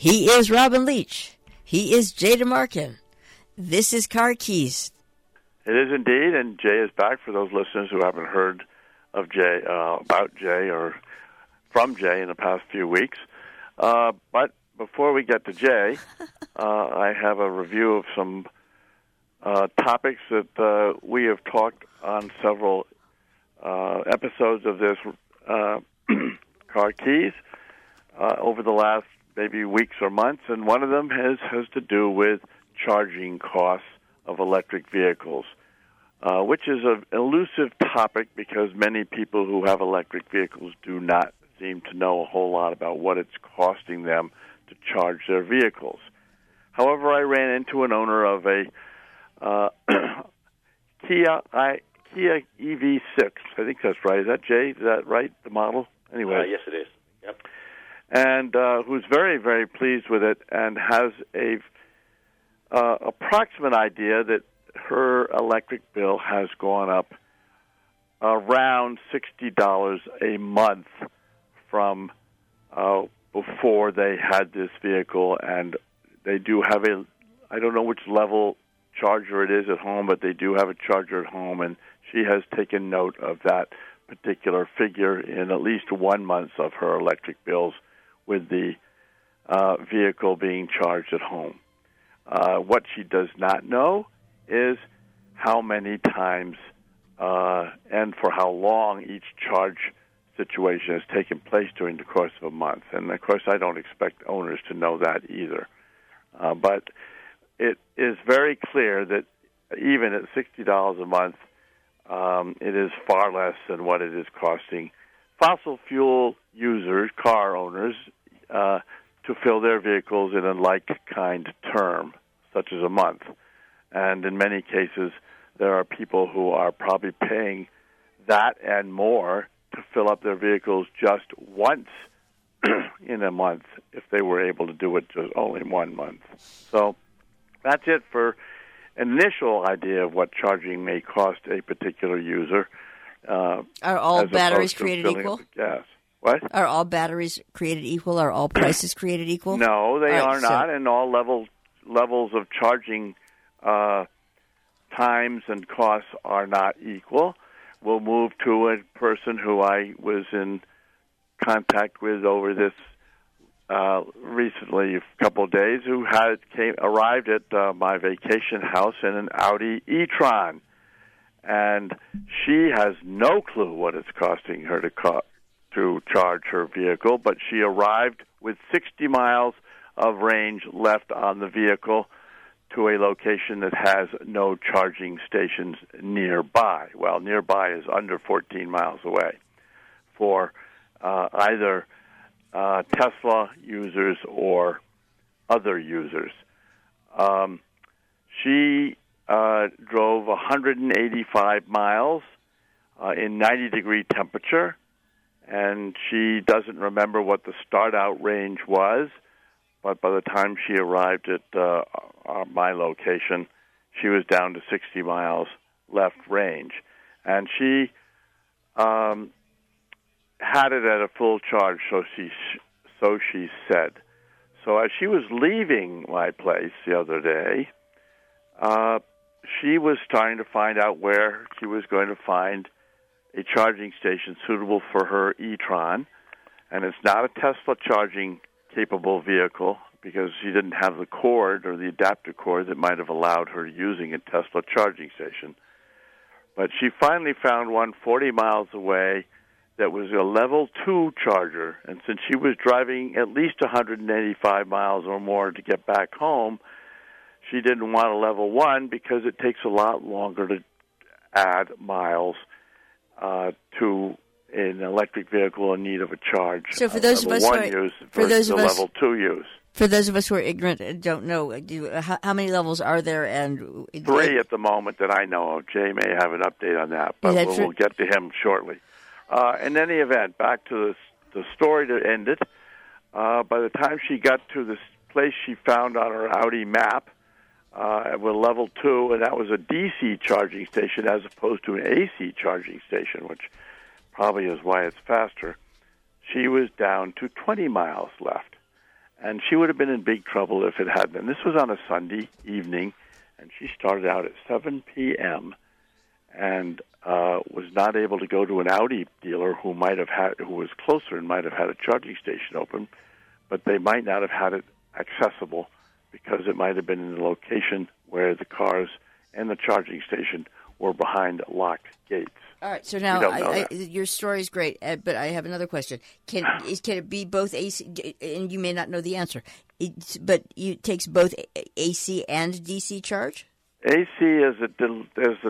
He is Robin Leach. He is Jay DeMarkin. This is Car Keys. It is indeed, and Jay is back for those listeners who haven't heard of Jay, about Jay or from Jay in the past few weeks. But before we get to Jay, I have a review of some topics that we have talked on several episodes of this Car Keys over the last maybe weeks or months, and one of them has to do with charging costs of electric vehicles, which is an elusive topic because many people who have electric vehicles do not seem to know a whole lot about what it's costing them to charge their vehicles. However, I ran into an owner of a Kia EV6. I think that's right. Is that Jay? Is that right, the model? Anyway. Yes, it is. Yep. And who's very, very pleased with it and has a approximate idea that her electric bill has gone up around $60 a month from before they had this vehicle. And they do have I don't know which level charger it is at home, but they do have a charger at home, and she has taken note of that particular figure in at least 1 month of her electric bills with the vehicle being charged at home. What she does not know is how many times and for how long each charge situation has taken place during the course of a month. And, of course, I don't expect owners to know that either. But it is very clear that even at $60 a month, it is far less than what it is costing fossil fuel users, car owners, to fill their vehicles in a like-kind term, such as a month. And in many cases, there are people who are probably paying that and more to fill up their vehicles just once in a month if they were able to do it just only 1 month. So that's it for an initial idea of what charging may cost a particular user. Are all batteries created equal? Yes. What? Are all batteries created equal? Are all prices created equal? No, they are not, and all levels of charging times and costs are not equal. We'll move to a person who I was in contact with over this recently, a couple of days, who arrived at my vacation house in an Audi e-tron, and she has no clue what it's costing her to charge her vehicle, but she arrived with 60 miles of range left on the vehicle to a location that has no charging stations nearby. Well, nearby is under 14 miles away for either Tesla users or other users. She drove 185 miles in 90-degree temperature, and she doesn't remember what the start-out range was, but by the time she arrived at my location, she was down to 60 miles left range. And she had it at a full charge, so she said. So as she was leaving my place the other day, she was trying to find out where she was going to find a charging station suitable for her e-tron. And it's not a Tesla charging capable vehicle because she didn't have the cord or the adapter cord that might have allowed her using a Tesla charging station. But she finally found one 40 miles away that was a level 2 charger. And since she was driving at least 185 miles or more to get back home, she didn't want a level 1 because it takes a lot longer to add miles to an electric vehicle in need of a charge. So for those of us level 2 use. For those of us who are ignorant and don't know, how many levels are there? And 3 at the moment that I know of. Jay may have an update on that, but we'll get to him shortly. In any event, back to the story that ended. By the time she got to this place she found on her Audi map with level 2, and that was a DC charging station as opposed to an AC charging station, which probably is why it's faster, she was down to 20 miles left. And she would have been in big trouble if it hadn't. And this was on a Sunday evening, and she started out at 7 p.m. and was not able to go to an Audi dealer who was closer and might have had a charging station open, but they might not have had it accessible because it might have been in the location where the cars and the charging station were behind locked gates. All right, so now your story is great, but I have another question. Can it be both AC? And you may not know the answer, but it takes both AC and DC charge. AC the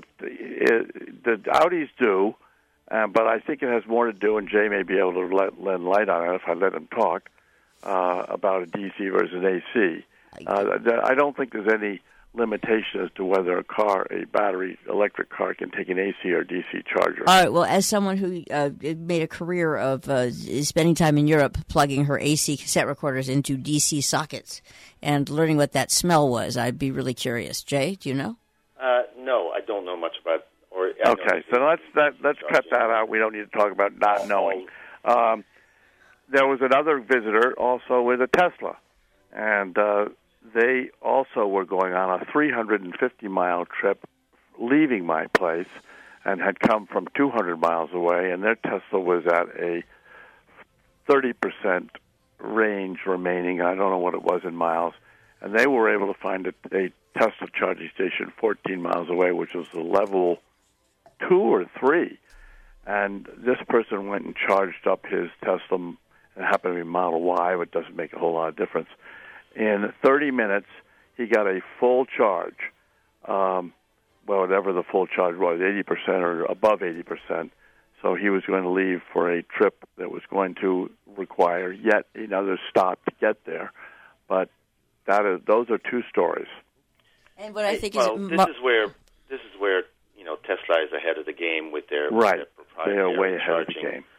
Audis do, but I think it has more to do, and Jay may be able to lend light on it if I let him talk about a DC versus AC. I don't think there's any limitation as to whether a battery electric car can take an AC or DC charger. All right. Well, as someone who made a career of spending time in Europe plugging her AC cassette recorders into DC sockets and learning what that smell was, I'd be really curious. Jay, do you know? No, I don't know much about. Okay, so let's cut that out. We don't need to talk about not knowing. There was another visitor also with a Tesla, and they also were going on a 350-mile trip leaving my place and had come from 200 miles away, and their Tesla was at a 30% range remaining. I don't know what it was in miles. And they were able to find a Tesla charging station 14 miles away, which was a level 2 or 3. And this person went and charged up his Tesla. It happened to be Model Y, but it doesn't make a whole lot of difference. In 30 minutes, he got a full charge, whatever the full charge was, 80% or above 80%. So he was going to leave for a trip that was going to require yet another stop to get there. But those are two stories. And what I think this is where Tesla is ahead of the game with their right. Proprietary they are way ahead charging, of the game.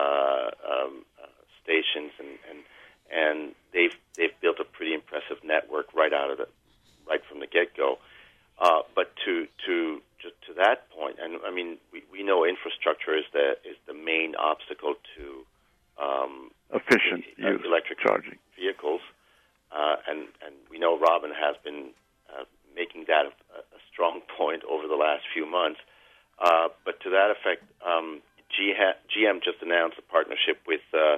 Stations and they've built a pretty impressive network right from the get-go. But to that point, and I mean we know infrastructure is the main obstacle to efficient use electric charging vehicles, and we know Robin has been making that a strong point over the last few months. But to that effect, GM just announced a partnership with the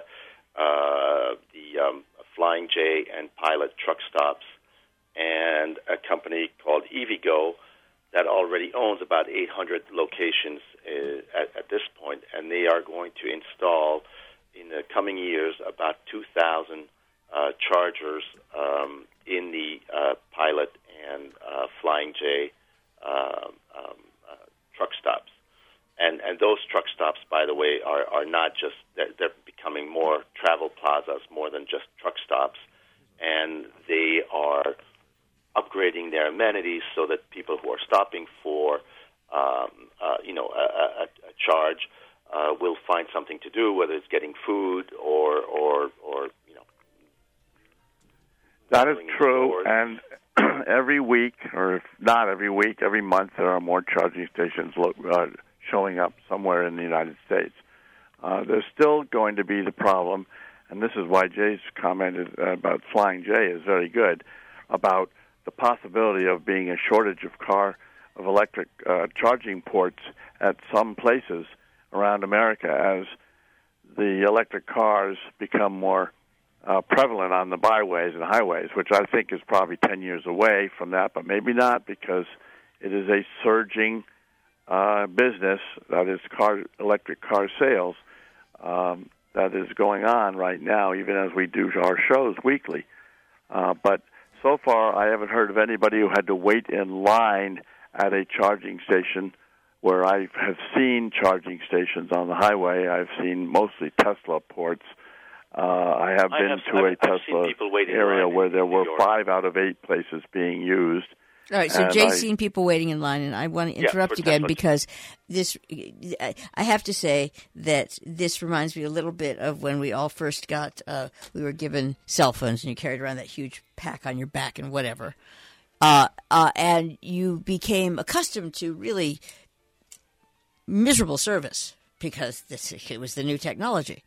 Flying J and Pilot truck stops, and a company called EVgo that already owns about 800 locations at this point, and they are going to install in the coming years about 2,000 chargers in the Pilot and Flying J truck stops. And those truck stops, by the way, are not just, they're becoming more travel plazas, more than just truck stops. And they are upgrading their amenities so that people who are stopping for, a charge will find something to do, whether it's getting food or That is true, and every week, or if not every week, every month, there are more charging stations showing up somewhere in the United States. There's still going to be the problem, and this is why Jay's comment about Flying J is very good, about the possibility of being a shortage of electric charging ports at some places around America as the electric cars become more prevalent on the byways and highways, which I think is probably 10 years away from that, but maybe not, because it is a surging business, that is electric car sales, that is going on right now, even as we do our shows weekly. But so far, I haven't heard of anybody who had to wait in line at a charging station where I have seen charging stations on the highway. I've seen mostly Tesla ports. I have been to a Tesla area where there were 5 out of 8 places being used. All right, so Jay's seen people waiting in line, and I want to interrupt again because I have to say that this reminds me a little bit of when we all first we were given cell phones, and you carried around that huge pack on your back and whatever. And you became accustomed to really miserable service because it was the new technology.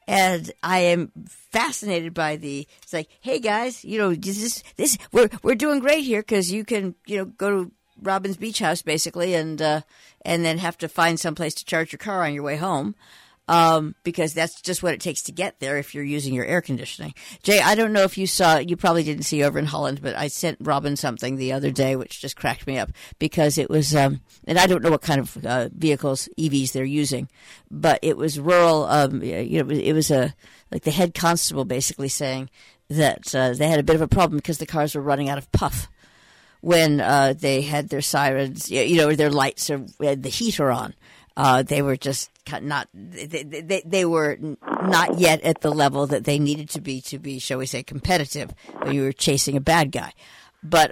And I am fascinated by it's like, hey guys, this we're doing great here because you can, go to Robin's Beach House basically and then have to find some place to charge your car on your way home. Because that's just what it takes to get there if you're using your air conditioning. Jay, I don't know if you probably didn't see over in Holland, but I sent Robin something the other day which just cracked me up because it was, and I don't know what kind of vehicles, EVs they're using, but it was rural, it was like the head constable basically saying that they had a bit of a problem because the cars were running out of puff when they had their sirens, their lights or the heater on. They were just not. They were not yet at the level that they needed to be, shall we say, competitive when you were chasing a bad guy. But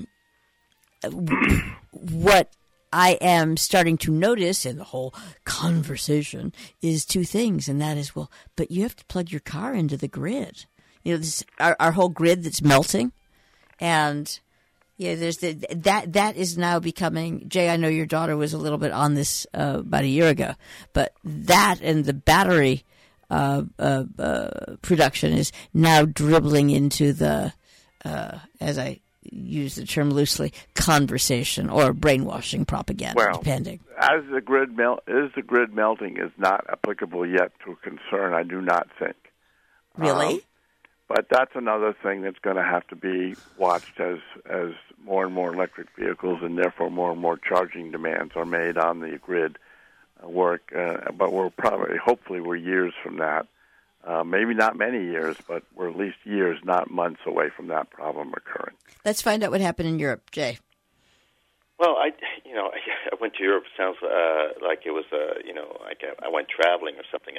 what I am starting to notice in the whole conversation is two things, and that is, but you have to plug your car into the grid. This our whole grid that's melting, and. Yeah, there's that is now becoming. Jay, I know your daughter was a little bit on this about a year ago, but that and the battery production is now dribbling into the, as I use the term loosely, conversation or brainwashing propaganda, depending. As the grid melting is not applicable yet to a concern, I do not think. Really. But that's another thing that's going to have to be watched as more and more electric vehicles and therefore more and more charging demands are made on the grid work. But hopefully we're years from that. Maybe not many years, but we're at least years, not months away from that problem occurring. Let's find out what happened in Europe, Jay. Well, I went to Europe. Sounds like it was like I went traveling or something.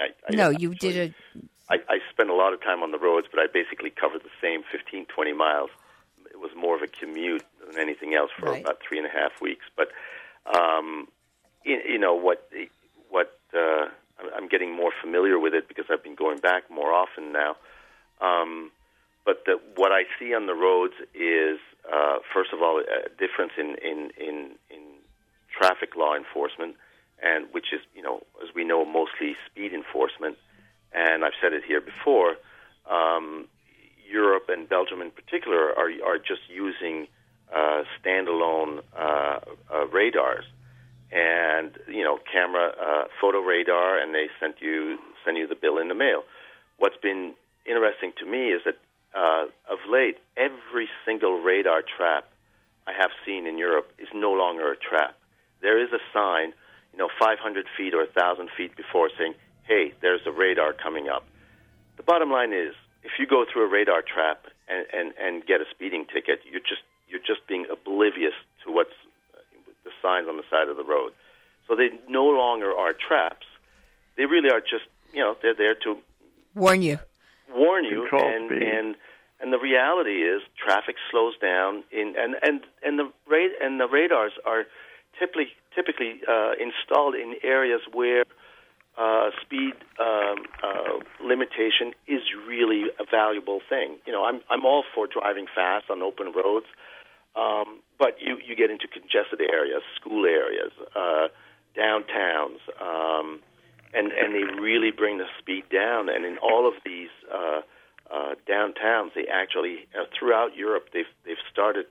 I spent a lot of time on the roads, but I basically covered the same 15, 20 miles. It was more of a commute than anything else for about 3.5 weeks. But, I'm getting more familiar with it because I've been going back more often now. But what I see on the roads is, first of all, a difference in traffic law enforcement, and which is, as we know, mostly speed enforcement. And I've said it here before, Europe and Belgium in particular are just using standalone radars and camera photo radar, and they send you the bill in the mail. What's been interesting to me is that of late, every single radar trap I have seen in Europe is no longer a trap. There is a sign, 500 feet or 1,000 feet before saying, hey, there's a radar coming up. The bottom line is, if you go through a radar trap and get a speeding ticket, you're just being oblivious to what's the signs on the side of the road. So they no longer are traps. They really are just, they're there to warn you. And the reality is, traffic slows down, and the radars are typically installed in areas where speed limitation is really a valuable thing. I'm all for driving fast on open roads, but you get into congested areas, school areas, downtowns, and they really bring the speed down. And in all of these downtowns, they actually throughout Europe they've started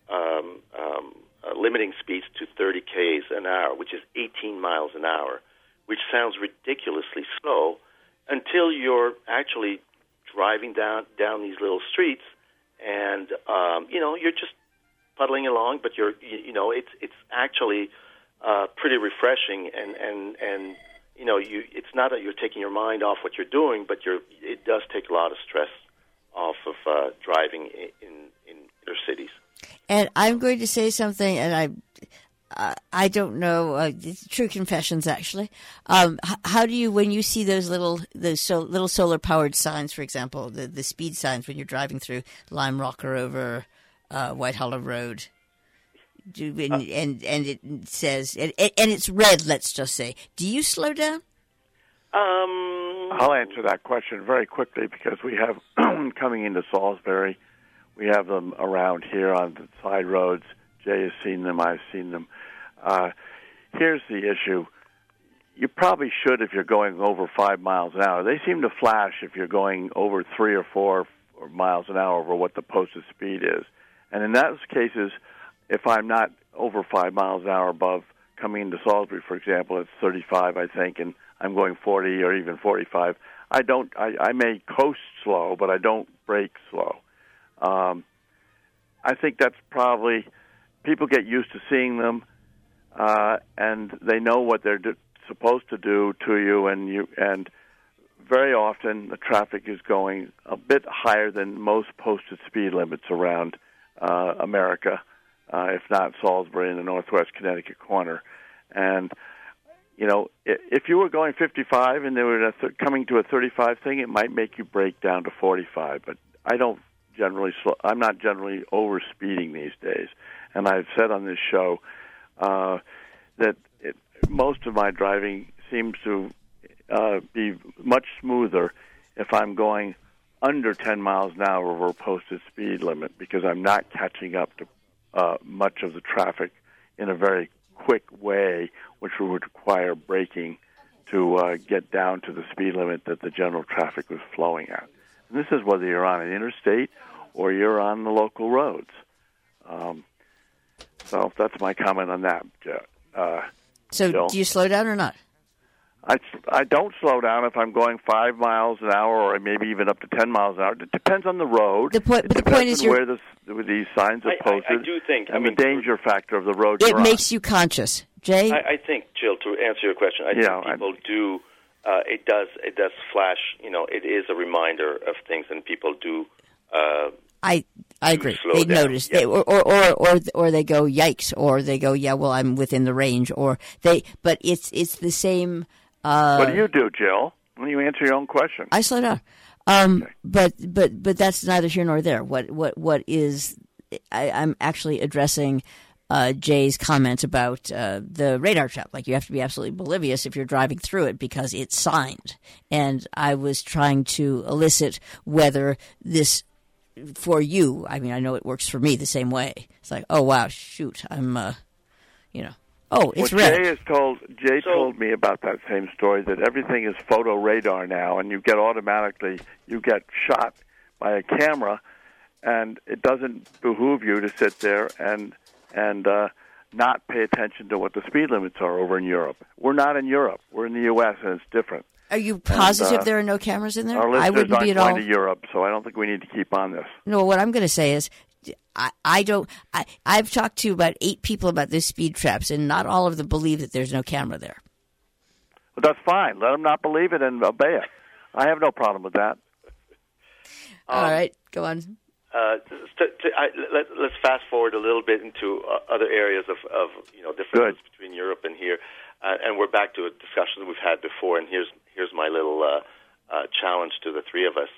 limiting speeds to 30 km an hour, which is 18 miles an hour, which sounds ridiculously slow until you're actually driving down these little streets, and you're just puddling along, but it's actually pretty refreshing, and it's not that you're taking your mind off what you're doing, but it does take a lot of stress off of driving in inner cities. And I'm going to say something, and I don't know. True confessions, actually. How do you, when you see those little solar powered signs, for example, the speed signs when you're driving through Lime Rock or over White Hollow Road, and it says and it's red, let's just say, do you slow down? I'll answer that question very quickly because we have coming into Salisbury. We have them around here on the side roads. Jay has seen them. I've seen them. Here's the issue. you probably should if you're going over 5 miles an hour. They seem to flash if you're going over 3 or 4 miles an hour over what the posted speed is. And in those cases, if I'm not over 5 miles an hour above coming into Salisbury, for example, it's 35, I think, and I'm going 40 or even 45, I may coast slow, but I don't brake slow. I think that's probably, people get used to seeing them, and they know what they're supposed to do to you, and very often the traffic is going a bit higher than most posted speed limits around America, if not Salisbury in the northwest Connecticut corner. And, if you were going 55 and they were coming to a 35 thing, it might make you brake down to 45. But I'm not generally over speeding these days. And I've said on this show that most of my driving seems to be much smoother if I'm going under 10 miles an hour over a posted speed limit, because I'm not catching up to much of the traffic in a very quick way, which would require braking to get down to the speed limit that the general traffic was flowing at. And this is whether you're on an interstate or you're on the local roads. So that's my comment on that. So Jill. Do you slow down or not? I don't slow down if I'm going 5 miles an hour or maybe even up to 10 miles an hour. It depends on the road. The point is where these signs are posted. I do think, and the danger factor of the road you're on. It makes you conscious. Jay? I think, Jill, to answer your question, I think people do. It does flash. It is a reminder of things, and people do. I agree. They down. notice, yeah. or they go yikes, or they go I'm within the range, But it's the same. What do you do, Jill? When you answer your own question, I slow down. Okay. But that's neither here nor there. What is? I'm actually addressing Jay's comments about the radar trap. Like, you have to be absolutely oblivious if you're driving through it because it's signed. And I was trying to elicit whether this, for you, I mean, I know it works for me the same way. It's like, oh wow, shoot, I'm, oh, it's red. Jay told me about that same story, that everything is photo radar now, and you get shot by a camera, and it doesn't behoove you to sit there and not pay attention to what the speed limits are over in Europe. We're not in Europe. We're in the U.S., and it's different. Are you positive there are no cameras in there? Our listeners I wouldn't aren't be at going all to Europe, so I don't think we need to keep on this. No, what I'm going to say is, I've talked to about 8 people about these speed traps, and not all of them believe that there's no camera there. Well, that's fine. Let them not believe it and obey it. I have no problem with that. All right, go on. Let's fast forward a little bit into other areas of differences between Europe and here, and we're back to a discussion that we've had before. And here's my little challenge to the three of us.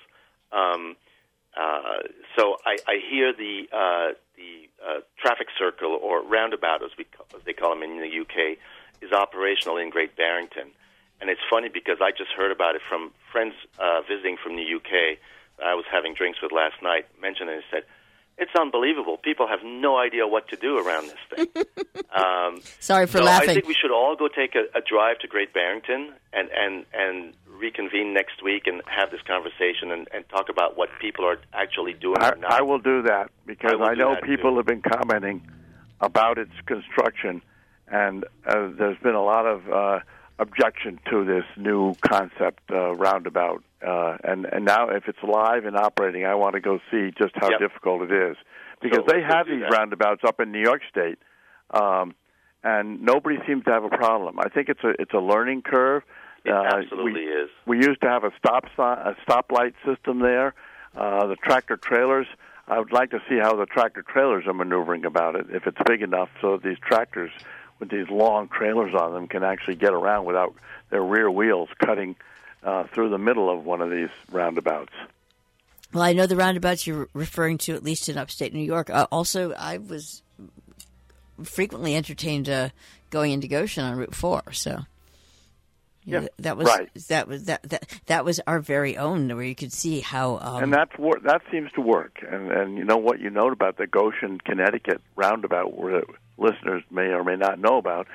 So I hear the traffic circle, or roundabout, as they call them in the UK, is operational in Great Barrington. And it's funny because I just heard about it from friends visiting from the UK that I was having drinks with last night, mentioned it and said, it's unbelievable. People have no idea what to do around this thing. Sorry for laughing. I think we should all go take a drive to Great Barrington and reconvene next week and have this conversation and talk about what people are actually doing. I will do that, because I know people have been commenting about its construction, and there's been a lot of objection to this new concept roundabout. And now, if it's live and operating, I want to go see just how difficult it is, because they have these roundabouts up in New York State, and nobody seems to have a problem. I think it's a learning curve. It absolutely is. We used to have a stoplight system there. The tractor trailers, I would like to see how the tractor trailers are maneuvering about it, if it's big enough so these tractors with these long trailers on them can actually get around without their rear wheels cutting through the middle of one of these roundabouts. Well, I know the roundabouts you're referring to, at least in upstate New York. Also, I was frequently entertained going into Goshen on Route 4, so... Yeah, that was our very own, where you could see how. And that seems to work. And you know what you note about the Goshen, Connecticut roundabout, where the listeners may or may not know about,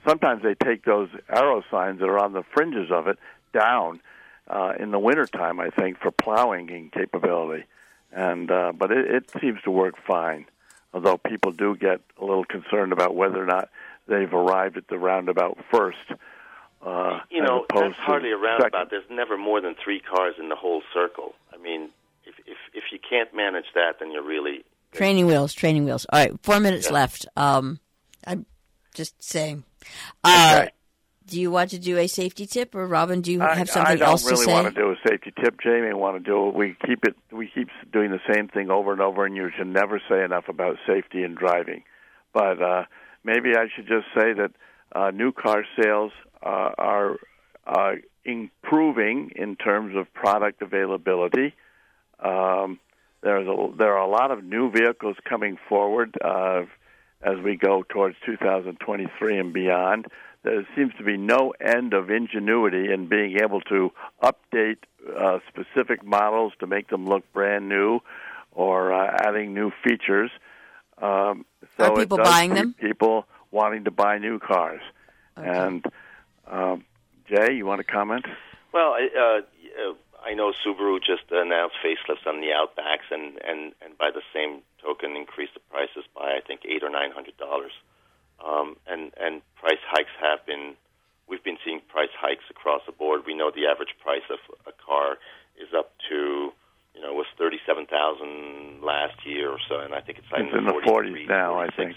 sometimes they take those arrow signs that are on the fringes of it down in the wintertime, I think, for plowing capability. And but it seems to work fine, although people do get a little concerned about whether or not they've arrived at the roundabout first. That's hardly a roundabout. There's never more than 3 cars in the whole circle. I mean, if you can't manage that, then you're really... Training wheels. All right, 4 minutes left. I'm just saying. Okay. Do you want to do a safety tip, or Robin, do you have something else to say? I don't really want to do a safety tip. Jamie want to do it. We keep doing the same thing over and over, and you should never say enough about safety in driving. But maybe I should just say that new car sales are improving in terms of product availability. There are a lot of new vehicles coming forward as we go towards 2023 and beyond. There seems to be no end of ingenuity in being able to update specific models to make them look brand new or adding new features. So are people buying them? People wanting to buy new cars. Okay. And Jay, you want to comment? Well, I know Subaru just announced facelifts on the Outbacks, and by the same token, increased the prices by I think $800 or $900. And price hikes we've been seeing price hikes across the board. We know the average price of a car is up to, was $37,000 last year or so, and I think it's in the 40s now, I think.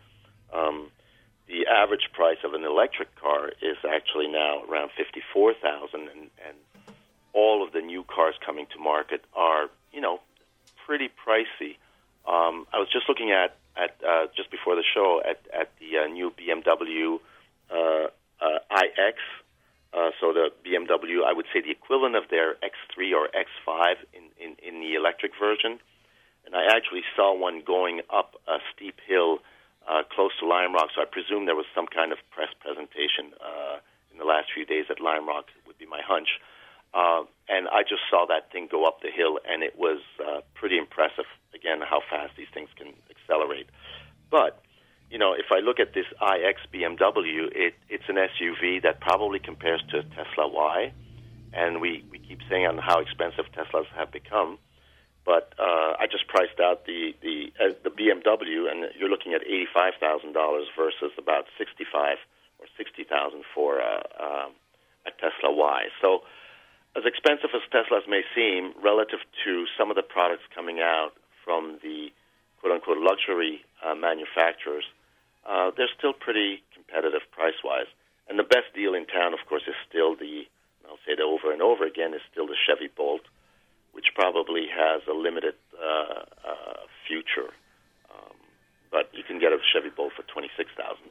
The average price of an electric car is actually now around $54,000, and all of the new cars coming to market are, pretty pricey. I was just looking at just before the show at the new BMW iX. So the BMW, I would say the equivalent of their X3 or X5 in the electric version. And I actually saw one going up a steep hill close to Lime Rock, so I presume there was some kind of press presentation in the last few days at Lime Rock, would be my hunch. And I just saw that thing go up the hill, and it was pretty impressive, again, how fast these things can accelerate. But, if I look at this iX BMW, it's an SUV that probably compares to Tesla Y, and we keep saying on how expensive Teslas have become. But I just priced out the BMW, and you're looking at $85,000 versus about $65,000 or $60,000 for a Tesla Y. So, as expensive as Teslas may seem, relative to some of the products coming out from the quote-unquote luxury manufacturers, they're still pretty competitive price-wise. And the best deal in town, of course, is still I'll say it over and over again, is still the Chevy Bolt, which probably has a limited future. But you can get a Chevy Bolt for $26,000.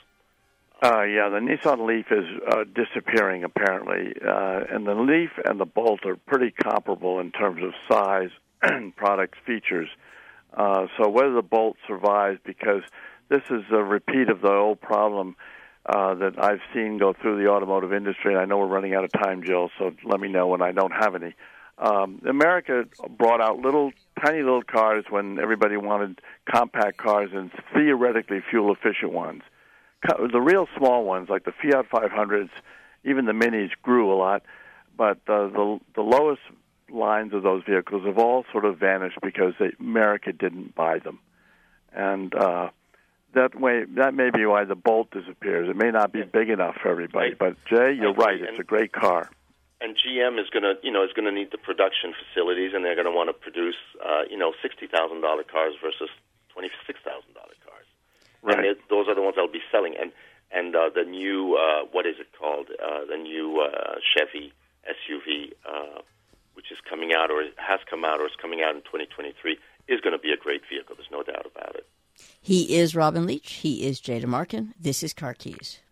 The Nissan Leaf is disappearing, apparently. And the Leaf and the Bolt are pretty comparable in terms of size and product features. So whether the Bolt survives, because this is a repeat of the old problem that I've seen go through the automotive industry, and I know we're running out of time, Jill, so let me know when I don't have any. America brought out tiny little cars when everybody wanted compact cars and theoretically fuel-efficient ones. The real small ones, like the Fiat 500s, even the Minis, grew a lot, but the lowest lines of those vehicles have all sort of vanished because America didn't buy them. And that may be why the Bolt disappears. It may not be big enough for everybody, but Jay, you're right. It's a great car. And GM is going to need the production facilities, and they're going to want to produce $60,000 cars versus $26,000 cars. Right. And those are the ones that will be selling. And the new what is it called? The new Chevy SUV, which is coming out or has come out or is coming out in 2023, is going to be a great vehicle. There's no doubt about it. He is Robin Leach. He is Jay DeMarkin. This is Car Keys.